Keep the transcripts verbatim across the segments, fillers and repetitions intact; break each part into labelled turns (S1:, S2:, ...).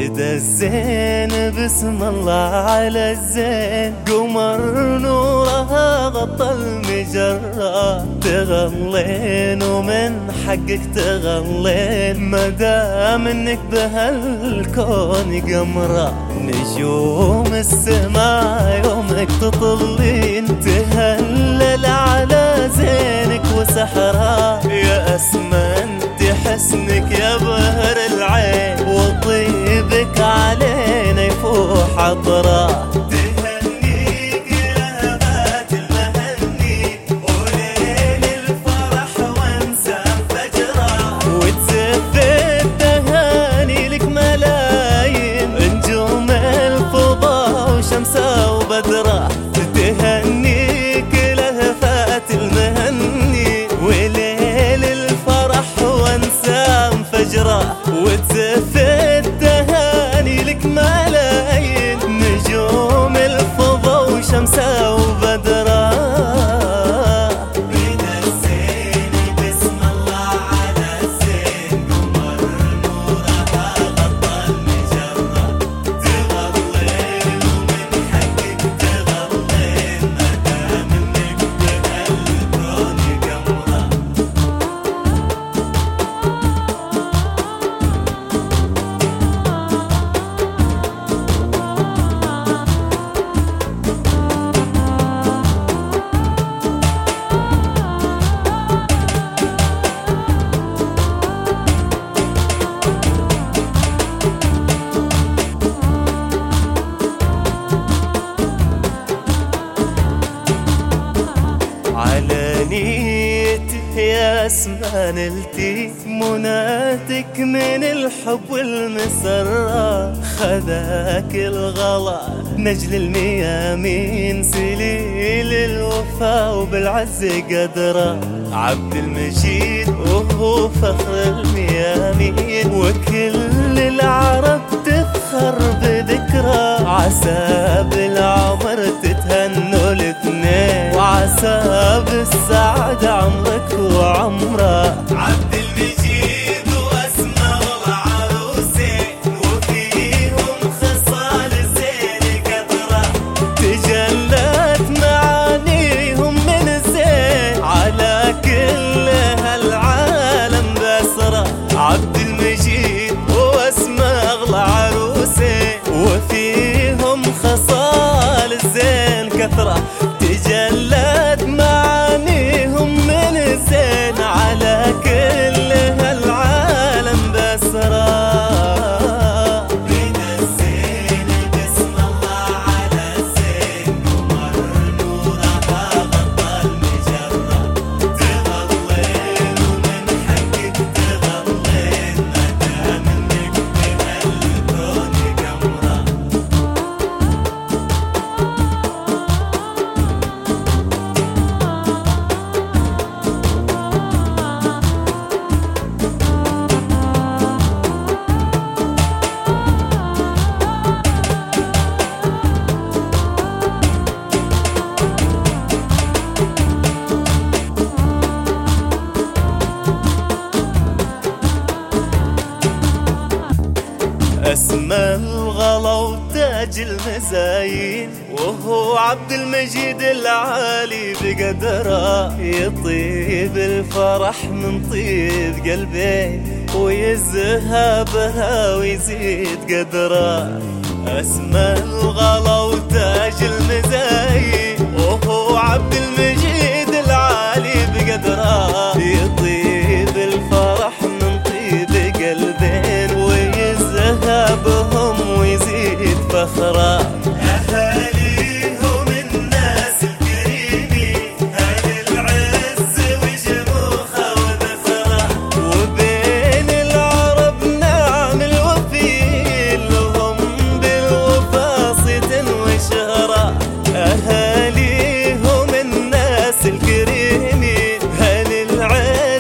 S1: بدا الزين بسم الله على الزين، قمر نورها غطى المجرة. تغلين ومن حقك تغلين، مدام انك بهالكون قمرة. نجوم السماء يومك تطلين، تهلل على زينك وسحرها. يا اسمى انت حسنك يا بهر العين، وطيبك علينا يفوح عطره. تهنيك لهبات المهني، وليل الفرح وانسى فجره. وتزف التهاني لك ملايين، نجوم الفضاء وشمسه وبدره. تهنيك لهفات المهني، وليل الفرح وانسى فجره. وتزف التهاني لك ملايين، نجوم الفضاء وشمسه وبدره. بدا الزين بسم الله على الزين، قمر نورها غطى المجرة. تغلين ومن حقك تغلين، مدام انك بهالكون قمرة. على نيتي يا اسمى نلتي، مناتك من الحب والمسرة. خذاك الغلا نجل الميامين، سليل الوفا وبالعز قدره. عبد المجيد وهو فخر الميامين، وكل العرب تفخر بذكره. عسى بالعمر تتهنوا الاثنين، وعسى بالسعادة عمرك وعمره. عبد المجيد واسمى والعروسين، وفيهم خصال الزين كثرة. تجلت معانيهم من الزين، على كل هالعالم بسرة. عبد المجيد واسمى اغلى عروسين، وفيهم خصال الزين كثرة. تجلت معانيهم من الزين، على كل هالعالم بسرة. بدا الزين بسم الله على الزين، قمر نورها غطى المجرة. تغلين ومن حقك تغلين، مدام انك بهالكون قمرة. اسمى الغلا وتاج المزايين، وهو عبد المجيد العالي بقدره. يطيب الفرح من طيب قلبي، ويزهبها ويزيد قدره. اسمى الغلا وتاج المزايين، وهو عبد المجيد العالي بقدره. يطيب الفرح من طيب قلبين، ويزهبهم ويزيد فخرا. أهاليهم الناس الكريمين، أهل العز وجموخة وذخرة. وبين العرب نعم الوفيين، لهم بالوفا صيت وشهرة. أهاليهم الناس الكريمين، أهل العز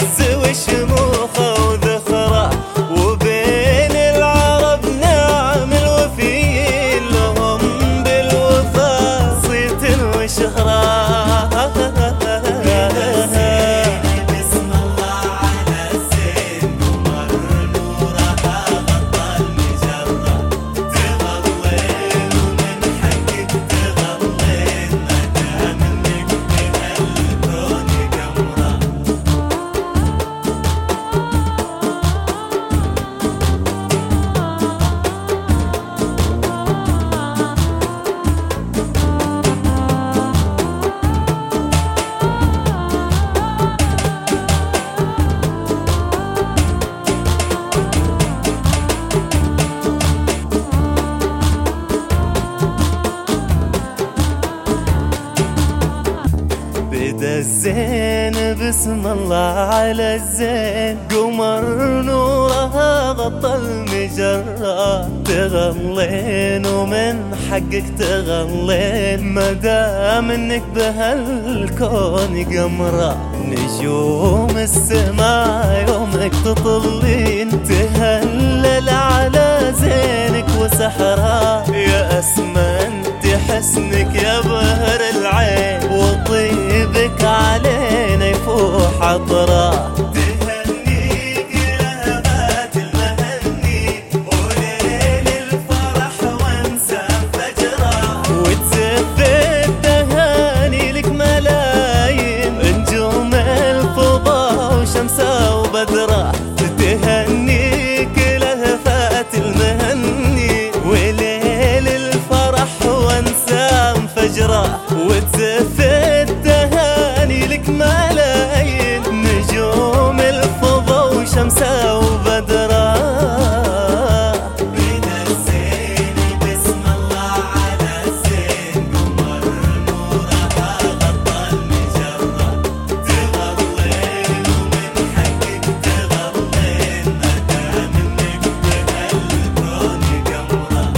S1: زين بسم الله على الزين، قمر نورها غطى المجرة، تغلين ومن حقك تغلين مدام انك بهالكون قمرة. نجوم السماء يومك تطلين، تهلل على زينك وسحرها، يا اسمى انت حسنك يا بهر العين، وطيبك علينا يفوح عطرا. تهنيك لهبات المهني وليل الفرح وانسى فجرا، وتزف التهاني لك ملايين نجوم الفضاء وشمسة وبدرة. تهنيك لهفات المهني وليل الفرح وانسى فجرة، وتزف التهاني لك ملايين نجوم الفضاء وشمسة وبدرة. بين الزين بسم الله على الزين، قمر نورها غطى المجرة، تغلين ومن حقك تغلين مدام انك بهالكون قمرة.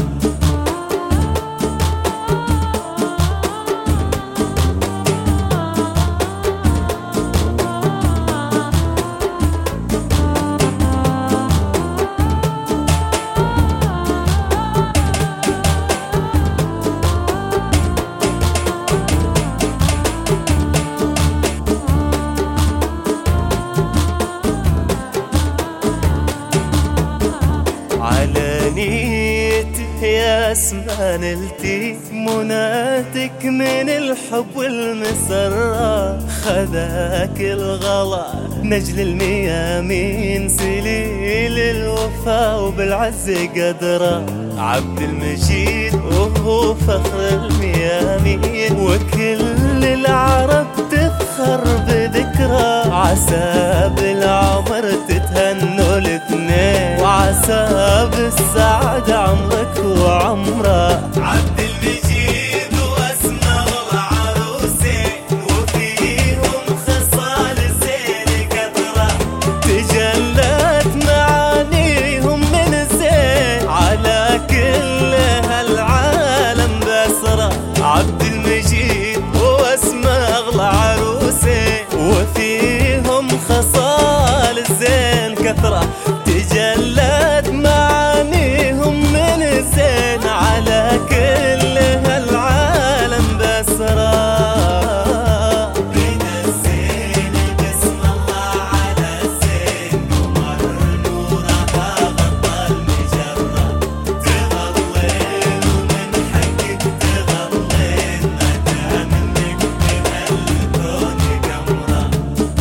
S1: على نيتي يا اسمى نلتي مناتك من الحب والمسرة، خذاك الغلا نجل الميامين، سليل الوفا وبالعز قدره، عبد المجيد وهو فخر الميامين، وكل العرب تفخر بذكرى، عسى بالعمر تتهنوا الاثنين، وعسى بالسعادة عمرك وعمره. عبد المجيد واسمى العروسين، وفيهم خصال الزين كثرة، تجلت معانيهم من الزين على كل هالعالم بسرة. عبد المجيد واسمى اغلى عروسين، وفيهم خصال الزين كثرة، تجلت معانيهم من الزين على كل هالعالم بسرة. بين الزين بسم الله على الزين، قمر نورها غطى المجرة، تغلين ومن حقك تغلين مدام انك بهالكون قمرة.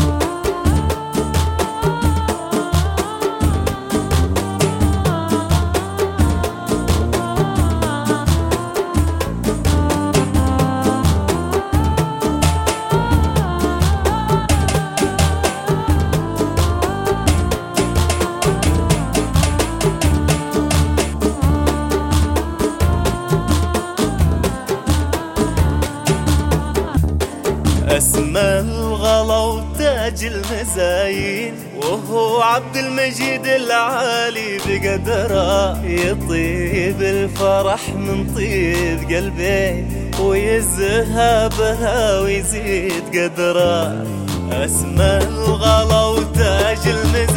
S1: اسمى الغلا وتاج المزايين، وهو عبد المجيد العالي بقدره، يطيب الفرح من طيب قلبي، ويزهبها ويزيد قدره. اسمى الغلا وتاج المزايين